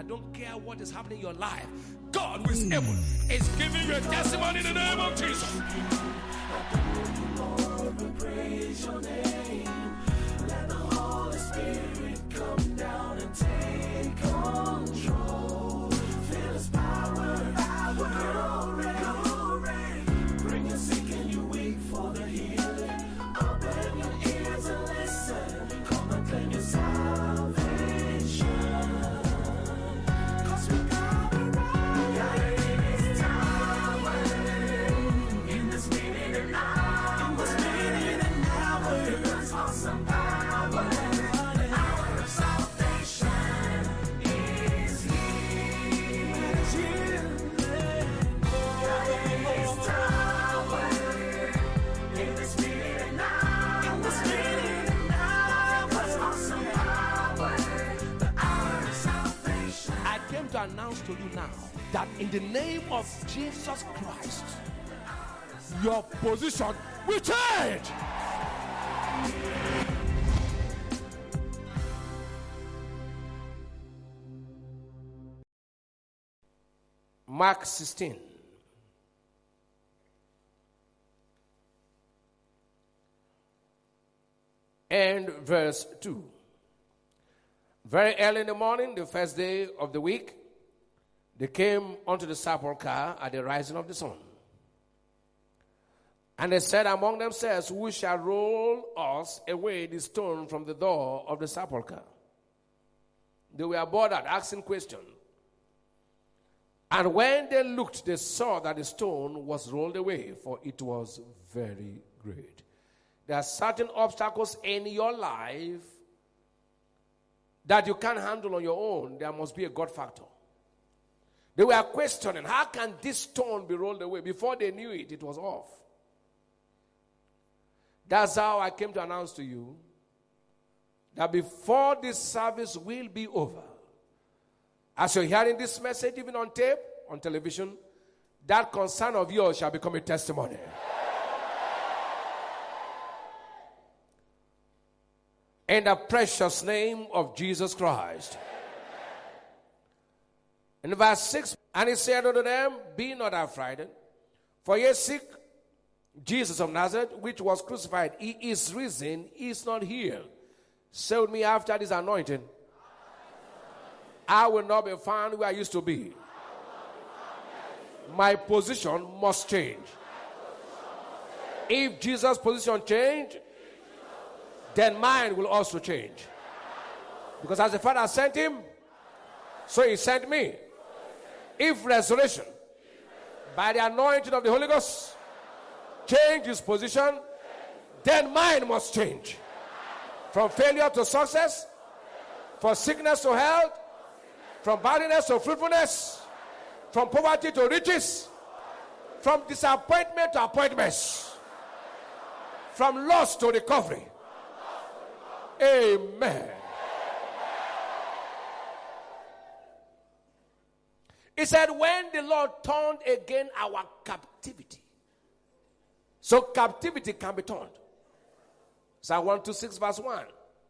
I don't care what is happening in your life. God who is able is giving you a testimony in the name of Jesus. Lord, we praise your name. Let the Holy Spirit come down and take control. Feel his power, glory. Bring your sick and your weak for the healing. Open your ears and listen. Come and claim your salvation. Cause we got it right. It's power in this minute and hour. In this minute and hour. There's awesome power. The hour of salvation is here. It's here. It's power in this minute and hour. In this minute and hour. There's awesome power. The hour of salvation. I came to announce to you now that in the name of Jesus Christ, your position will change. Mark 16. And verse 2. Very early in the morning, the first day of the week, they came unto the sepulchre at the rising of the sun. And they said among themselves, who shall roll us away the stone from the door of the sepulchre? They were bothered, asking questions. And when they looked, they saw that the stone was rolled away, for it was very great. There are certain obstacles in your life that you can't handle on your own. There must be a God factor. They were questioning, how can this stone be rolled away? Before they knew it, it was off. That's how I came to announce to you that before this service will be over, as you're hearing this message, even on tape, on television, that concern of yours shall become a testimony. In the precious name of Jesus Christ. In verse 6, and he said unto them, be not affrighted, for ye seek Jesus of Nazareth, which was crucified. He is risen, he is not here. Say with me, after this anointing, I will not be found where I used to be. My position must change. If Jesus' position changed, then mine will also change. Because as the Father sent him, so he sent me. If resurrection, by the anointing of the Holy Ghost, change his position, then mine must change. From failure to success, from sickness to health, from barrenness to fruitfulness, from poverty to riches, from disappointment to appointments, from loss to recovery. Amen. He said, when the Lord turned again our captivity. So captivity can be turned. Psalm 126 verse 1.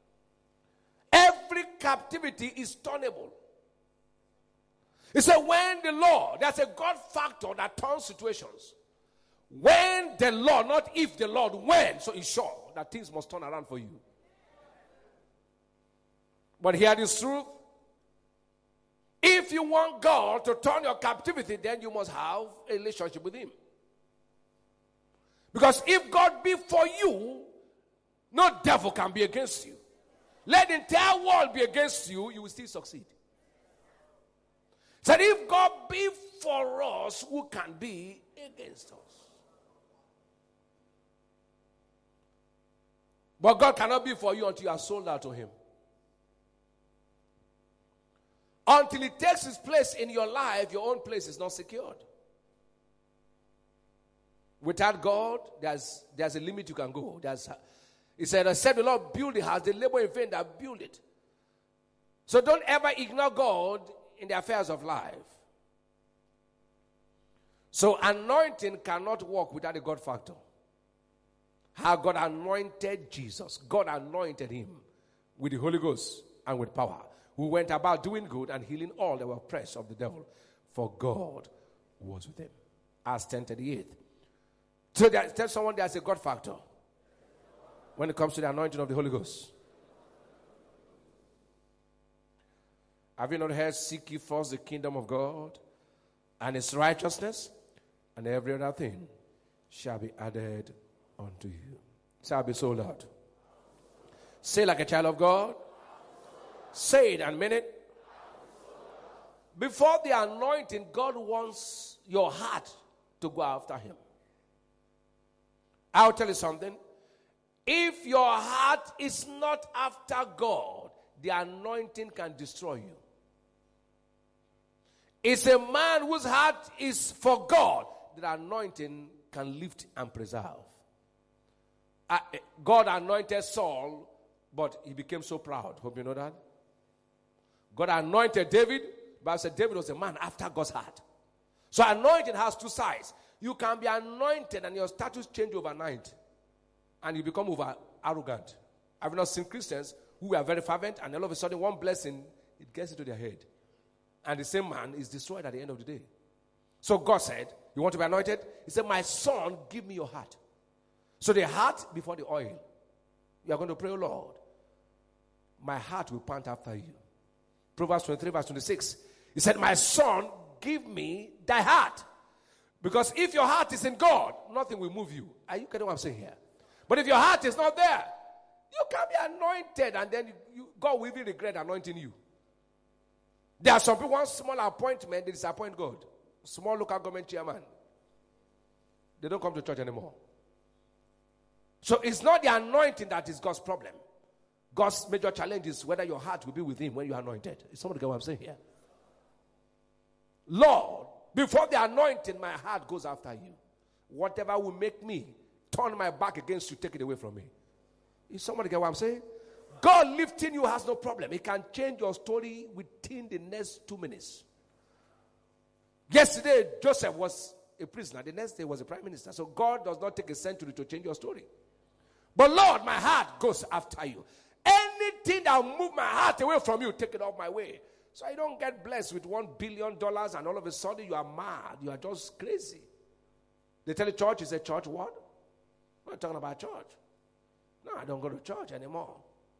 Every captivity is turnable. He said, when the Lord, there's a God factor that turns situations. When the Lord, not if the Lord, when, so it's sure that things must turn around for you. But hear this truth. If you want God to turn your captivity, then you must have a relationship with him. Because if God be for you, no devil can be against you. Let the entire world be against you, you will still succeed. So if God be for us, who can be against us? But God cannot be for you until you are sold out to him. Until he takes his place in your life, your own place is not secured. Without God, there's a limit you can go. He said, except the Lord build the house, the labor in vain that build it. So don't ever ignore God in the affairs of life. So anointing cannot work without a God factor. How God anointed Jesus. God anointed him with the Holy Ghost and with power. who went about doing good and healing all that were oppressed of the devil, for God was with him. Acts 10:38. So tell someone there's a God factor when it comes to the anointing of the Holy Ghost. Have you not heard, seek ye first the kingdom of God and his righteousness, and every other thing shall be added unto you. Shall be so loud. Say like a child of God. Say it and mean it. Before the anointing, God wants your heart to go after him. I'll tell you something. If your heart is not after God, the anointing can destroy you. It's a man whose heart is for God, the anointing can lift and preserve. God anointed Saul, but he became so proud. Hope you know that. God anointed David, but I said David was a man after God's heart. So anointing has two sides. You can be anointed and your status change overnight, and you become over arrogant. I've not seen Christians who are very fervent, and all of a sudden one blessing, it gets into their head. And the same man is destroyed at the end of the day. So God said, you want to be anointed? He said, my son, give me your heart. So the heart before the oil. You are going to pray, oh Lord, my heart will pant after you. Proverbs 23 verse 26. He said, my son, give me thy heart. Because if your heart is in God, nothing will move you. Are you getting what I'm saying here? But if your heart is not there, you can be anointed and then God will even regret anointing you. There are some people, one small appointment, they disappoint God. Small local government chairman. They don't come to church anymore. So it's not the anointing that is God's problem. God's major challenge is whether your heart will be with him when you are anointed. Is somebody get what I'm saying here? Lord, before the anointing, my heart goes after you. Whatever will make me turn my back against you, take it away from me. Is somebody get what I'm saying? God lifting you has no problem. He can change your story within the next 2 minutes. Yesterday, Joseph was a prisoner. The next day was a prime minister. So God does not take a century to change your story. But Lord, my heart goes after you. Anything that will move my heart away from you, take it off my way. So I don't get blessed with $1 billion and all of a sudden you are mad. You are just crazy. They tell the church, is a church what? I'm not talking about church. No, I don't go to church anymore.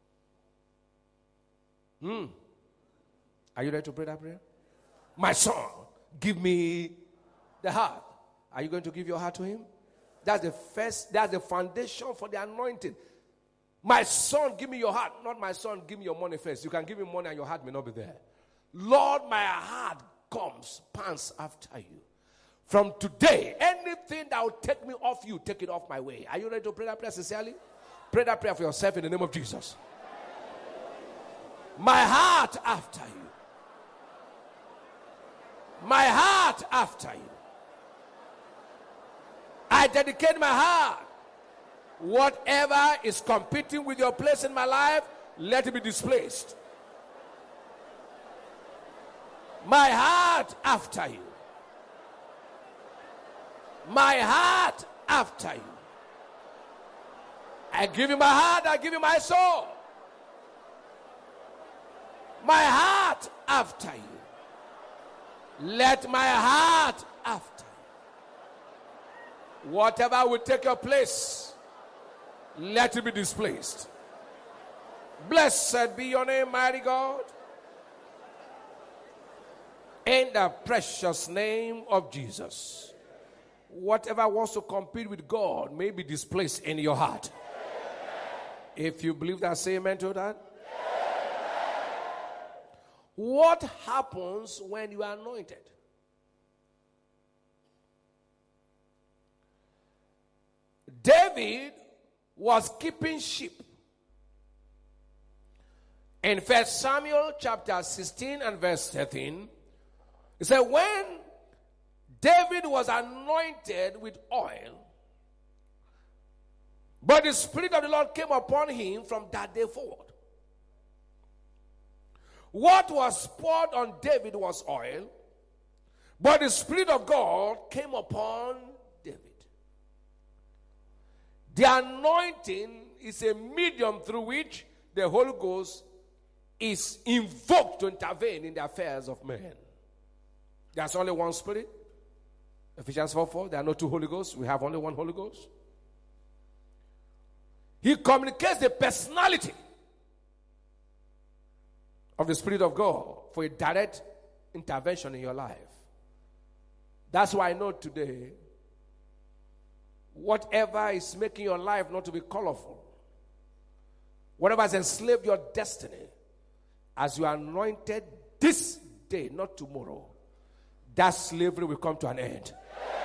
Are you ready to pray that prayer? My son, give me the heart. Are you going to give your heart to him? That's the foundation for the anointing. My son, give me your heart. Not my son, give me your money first. You can give me money and your heart may not be there. Lord, my heart pants after you. From today, anything that will take me off you, take it off my way. Are you ready to pray that prayer sincerely? Pray that prayer for yourself in the name of Jesus. My heart after you. My heart after you. I dedicate my heart. Whatever is competing with your place in my life, let it be displaced. My heart after you. My heart after you. I give you my heart, I give you my soul. My heart after you. Let my heart after you. Whatever will take your place, let it be displaced. Blessed be your name, mighty God. In the precious name of Jesus. Whatever wants to compete with God may be displaced in your heart. If you believe that, say amen to that. What happens when you are anointed? David was keeping sheep. In 1 Samuel chapter 16 and verse 13, it said, when David was anointed with oil, but the Spirit of the Lord came upon him from that day forward. What was poured on David was oil, but the Spirit of God came upon David. The anointing is a medium through which the Holy Ghost is invoked to intervene in the affairs of men. There's only one Spirit. Ephesians 4:4. There are no two Holy Ghosts. We have only one Holy Ghost. He communicates the personality of the Spirit of God for a direct intervention in your life. That's why I know today, whatever is making your life not to be colorful, whatever has enslaved your destiny, as you are anointed this day, not tomorrow, that slavery will come to an end.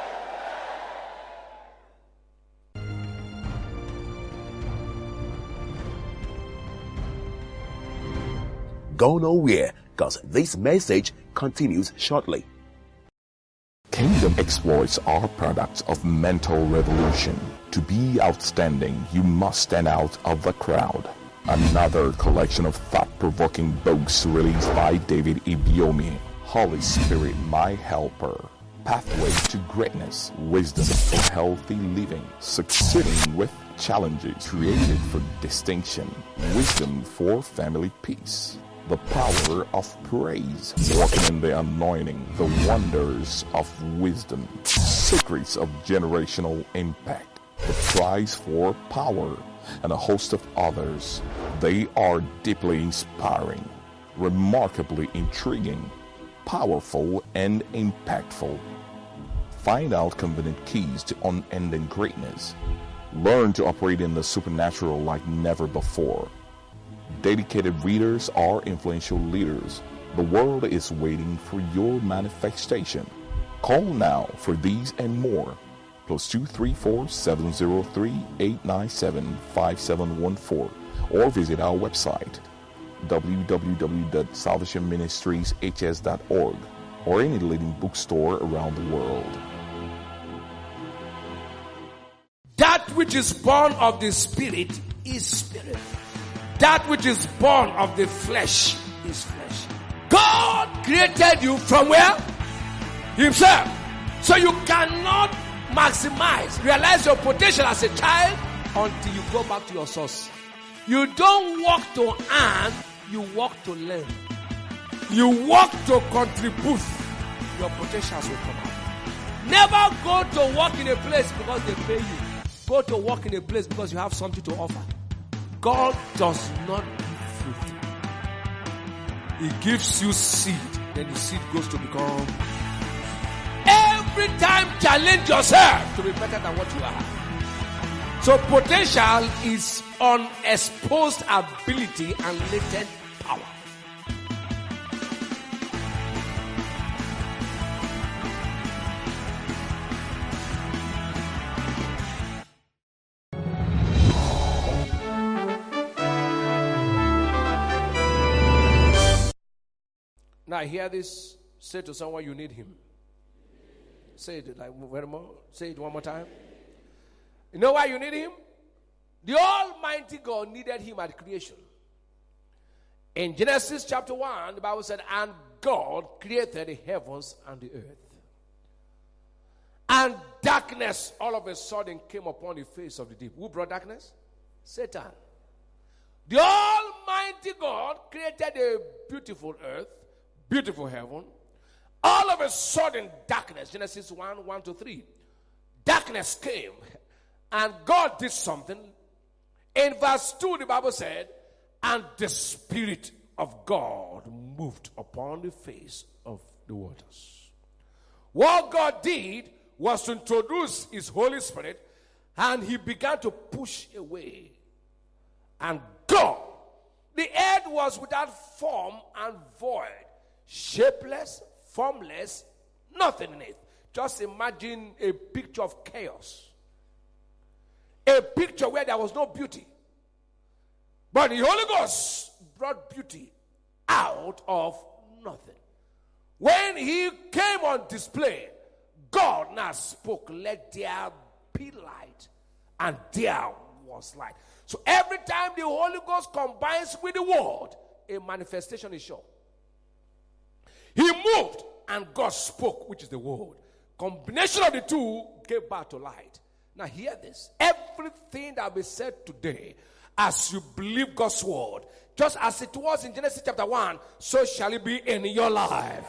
Go nowhere, because this message continues shortly. Kingdom exploits are products of mental revolution. To be outstanding, you must stand out of the crowd. Another collection of thought-provoking books released by David Ibiyeomie. Holy Spirit, My Helper. Pathway to Greatness. Wisdom for Healthy Living. Succeeding with Challenges. Created for Distinction. Wisdom for Family Peace. The Power of Praise. Walking in the Anointing. The Wonders of Wisdom. Secrets of Generational Impact. The Prize for Power. And a host of others. They are deeply inspiring, remarkably intriguing, powerful, and impactful. Find out convenient keys to unending greatness. Learn to operate in the supernatural like never before. Dedicated readers are influential leaders. The world is waiting for your manifestation. Call now for these and more. +234 703 897 5714 or visit our website www.salvationministrieshs.org or any leading bookstore around the world. That which is born of the Spirit is spirit. That which is born of the flesh is flesh. God created you from where? Himself. So you cannot realize your potential as a child until you go back to your source. You don't walk to earn, you walk to learn. You walk to contribute, your potentials will come out. Never go to work in a place because they pay you. Go to work in a place because you have something to offer. God does not give fruit. He gives you seed, then the seed goes to become. Every time challenge yourself to be better than what you are. So potential is unexposed ability and latent power. Now hear this. Say to someone, you need him. Say it like very more. Say it one more time. You know why you need him? The Almighty God needed him at creation. In Genesis chapter 1, the Bible said, and God created the heavens and the earth. And darkness all of a sudden came upon the face of the deep. Who brought darkness? Satan. The Almighty God created a beautiful earth, beautiful heaven. All of a sudden, darkness, Genesis 1:1-3. Darkness came, and God did something. In verse 2, the Bible said, and the Spirit of God moved upon the face of the waters. What God did was to introduce His Holy Spirit, and He began to push away. And God, the earth was without form and void, shapeless, formless, nothing in it. Just imagine a picture of chaos. A picture where there was no beauty. But the Holy Ghost brought beauty out of nothing. When He came on display, God now spoke, let there be light. And there was light. So every time the Holy Ghost combines with the Word, a manifestation is sure. He moved and God spoke, which is the word. Combination of the two gave birth to light. Now hear this. Everything that will be said today, as you believe God's word, Just as it was in Genesis chapter 1, so shall it be in your life.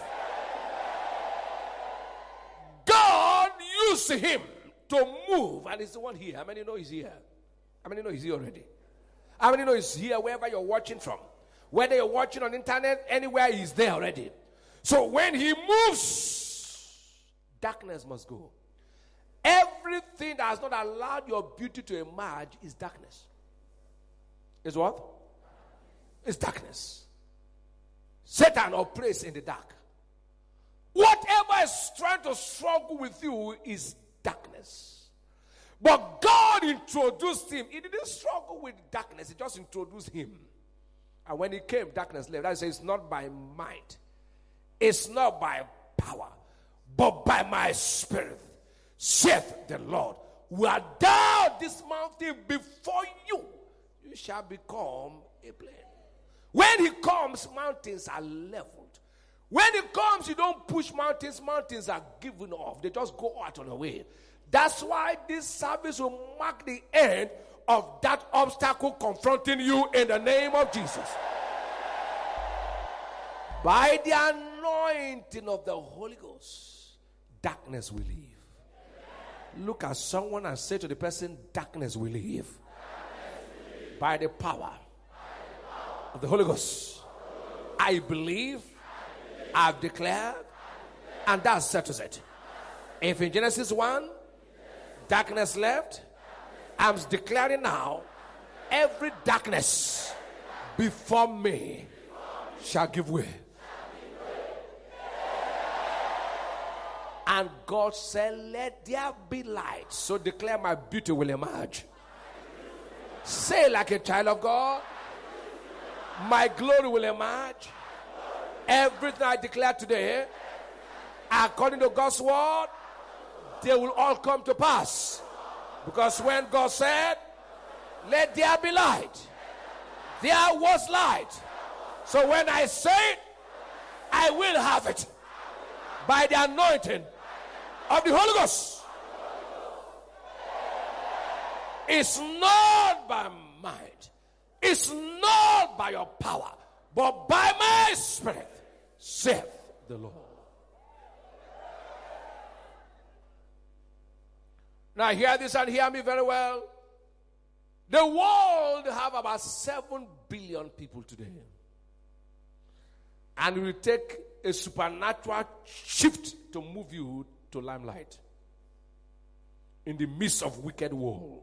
God used him to move, and he's the one here. How many know he's here? How many know he's here already? How many know he's here wherever you're watching from? Whether you're watching on internet, anywhere, he's there already. So when he moves, darkness must go. Everything that has not allowed your beauty to emerge is darkness. Is what? It's darkness. Satan operates in the dark. Whatever is trying to struggle with you is darkness. But God introduced him. He didn't struggle with darkness. He just introduced him. And when he came, darkness left. That says it's not by might. It's not by power. But by my spirit, saith the Lord. Were thou this mountain before you, you shall become a plain. When he comes, mountains are leveled. When he comes, you don't push mountains. Mountains are given off. They just go out on the way. That's why this service will mark the end of that obstacle confronting you in the name of Jesus. By the anointing of the Holy Ghost, darkness will leave. Look at someone and say to the person, darkness will leave. By the power of the Holy Ghost. I believe, I've declared, and that settles it. If in Genesis 1, darkness left, I'm declaring now, every darkness before me shall give way. And God said, let there be light. So declare, my beauty will emerge. Say like a child of God, my glory will emerge. Everything I declare today, according to God's word, they will all come to pass. Because when God said, let there be light, there was light. So when I say it, I will have it. By the anointing of the Holy Ghost. It's not by might. It's not by your power. But by my spirit, saith the Lord. Now hear this and hear me very well. The world have about 7 billion people today. And it will take a supernatural shift to move you to limelight in the midst of wicked world.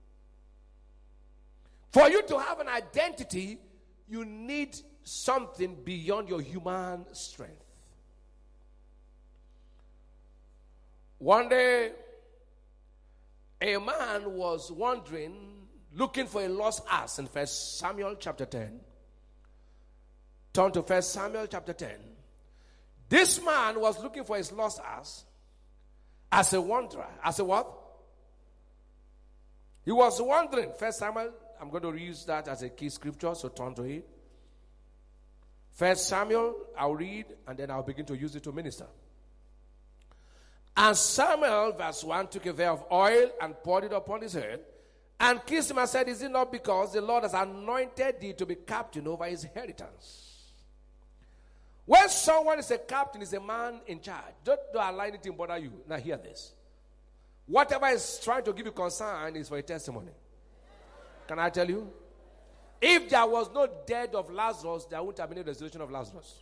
For you to have an identity, you need something beyond your human strength. One day, a man was wandering, looking for a lost ass in 1 Samuel chapter 10. Turn to 1 Samuel chapter 10. This man was looking for his lost ass as a wanderer. As a what? He was wandering. 1 Samuel, I'm going to use that as a key scripture, so turn to it. 1 Samuel, I'll read, and then I'll begin to use it to minister. And Samuel, verse 1, took a veil of oil and poured it upon his head, and kissed him and said, is it not because the Lord has anointed thee to be captain over his inheritance? When someone is a captain, is a man in charge. Don't allow anything bother you. Now hear this. Whatever is trying to give you concern is for a testimony. Can I tell you? If there was no death of Lazarus, there wouldn't have been a resurrection of Lazarus.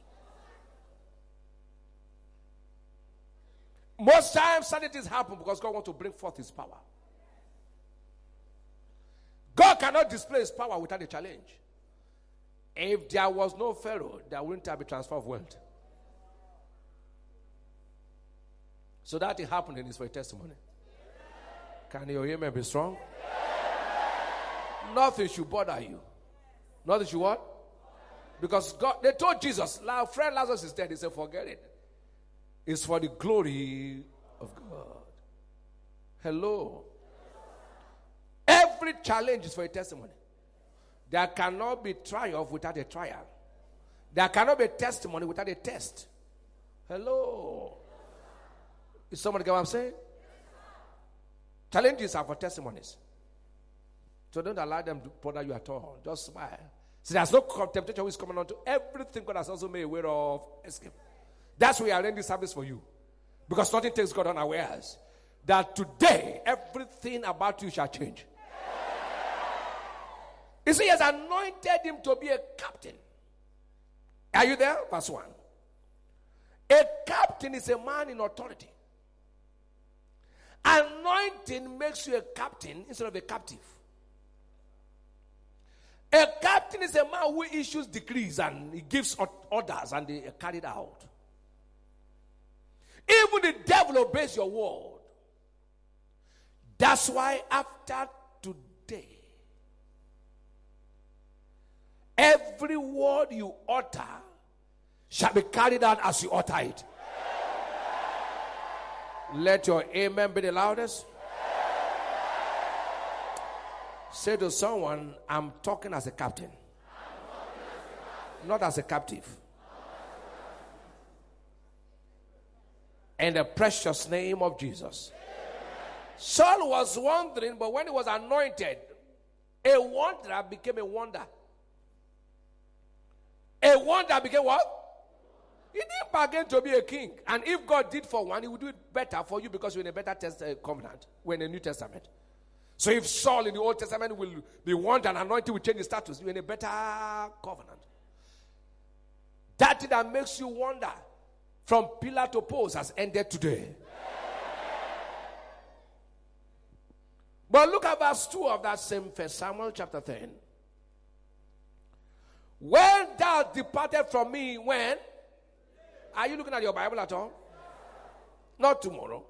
Most times, certain things happen because God wants to bring forth his power. God cannot display his power without a challenge. If there was no Pharaoh, there wouldn't have a transfer of wealth. So that it happened is for a testimony. Can your amen be strong? Nothing should bother you. Nothing should what? Because God, they told Jesus, our friend Lazarus is dead. He said, forget it. It's for the glory of God. Hello. Every challenge is for a testimony. There cannot be triumph without a trial. There cannot be testimony without a test. Hello. Is somebody get what I'm saying? Challenges are for testimonies. So don't allow them to bother you at all. Just smile. So there's no temptation which is coming on to everything God has also made aware of. Escape. That's why I arrange this service for you. Because nothing takes God unawares. That today, everything about you shall change. You see, he has anointed him to be a captain. Are you there? Verse 1. A captain is a man in authority. Anointing makes you a captain instead of a captive. A captain is a man who issues decrees and he gives orders and they are carried out. Even the devil obeys your word. That's why after today, every word you utter shall be carried out as you utter it. Let your amen be the loudest. Say to someone, I'm talking as a captain, not as a captive. In the precious name of Jesus. Saul was wandering, but when he was anointed, a wanderer became a wonder. A wonder became what? He didn't bargain to be a king. And if God did for one, he would do it better for you because you're in a better covenant. We're in the New Testament. So if Saul in the Old Testament will be one and anointed will change his status, you're in a better covenant. That thing that makes you wander from pillar to post has ended today. But look at verse 2 of that same 1 Samuel chapter 10. When thou departed from me, when? Are you looking at your Bible at all? Not tomorrow.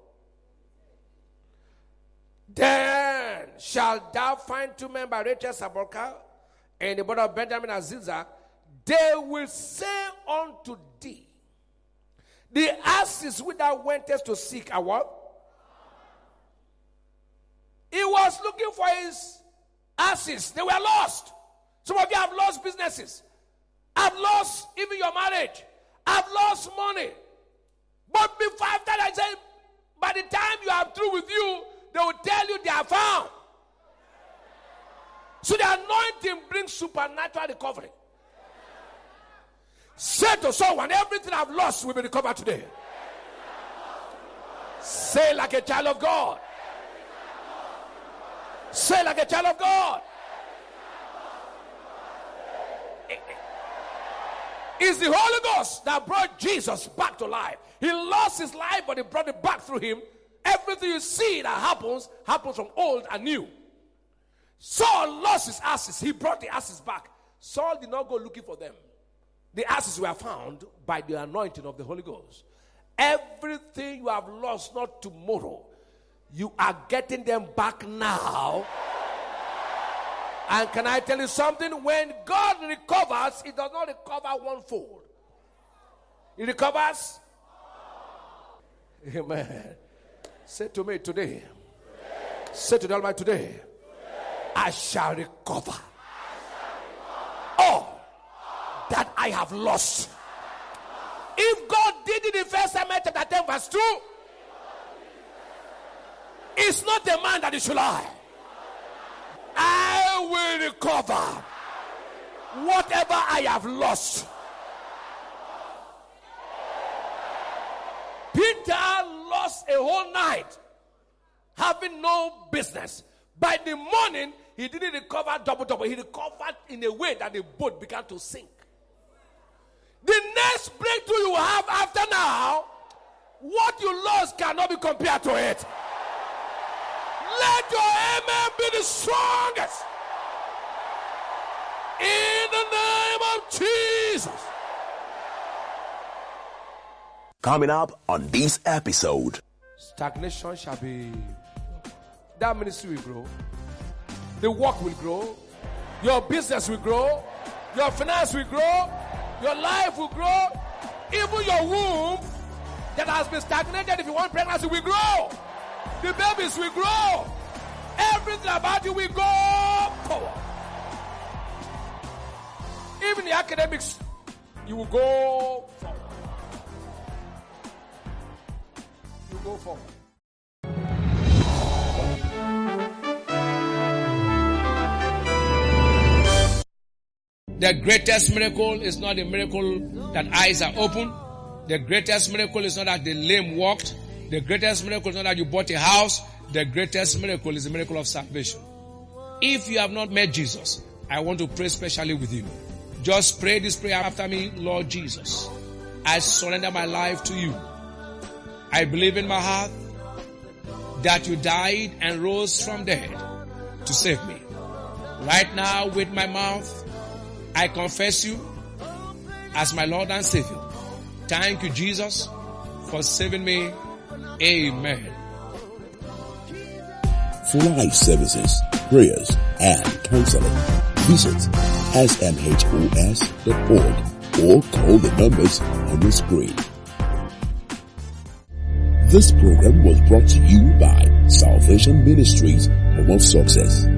Then shalt thou find 2 men by Rachel Saborka and the brother of Benjamin and Zilzah. They will say unto thee, the asses which thou wentest to seek are what? He was looking for his asses. They were lost. Some of you have lost businesses. I've lost even your marriage. I've lost money. But before after I said, by the time you are through with you, they will tell you they are found. So the anointing brings supernatural recovery. Say to someone, everything I've lost will be recovered today. Say like a child of God. Say like a child of God. It's the Holy Ghost that brought Jesus back to life. He lost his life, but he brought it back through him. Everything you see that happens from old and new. Saul lost his asses. He brought the asses back. Saul did not go looking for them. The asses were found by the anointing of the Holy Ghost. Everything you have lost, not tomorrow, you are getting them back now. And can I tell you something? When God recovers, He does not recover one-fold. He recovers. Amen. Say to me today. Say to the Almighty today. I shall recover all that I have lost. If God did it in 1 Samuel chapter 10 verse 2, it's not the man that he should lie. I will recover whatever I have lost. Peter lost a whole night having no business. By the morning, he didn't recover double. He recovered in a way that the boat began to sink. The next breakthrough you have after now, what you lost cannot be compared to it. Let your amen be the strongest. In the name of Jesus. Coming up on this episode. Stagnation shall be. That ministry will grow. The work will grow. Your business will grow. Your finance will grow. Your life will grow. Even your womb that has been stagnated, if you want pregnancy, will grow. The babies will grow. Everything about you will go forward. Even the academics, you will go forward. You will go forward. The greatest miracle is not the miracle that eyes are open. The greatest miracle is not that the lame walked. The greatest miracle is not that you bought a house. The greatest miracle is the miracle of salvation. If you have not met Jesus, I want to pray specially with you. Just pray this prayer after me. Lord Jesus, I surrender my life to you. I believe in my heart that you died and rose from dead to save me. Right now, with my mouth, I confess you as my Lord and Savior. Thank you, Jesus, for saving me. Amen. For life services, prayers, and counseling, visit smhos.org or call the numbers on the screen. This program was brought to you by Salvation Ministries, Home of Success.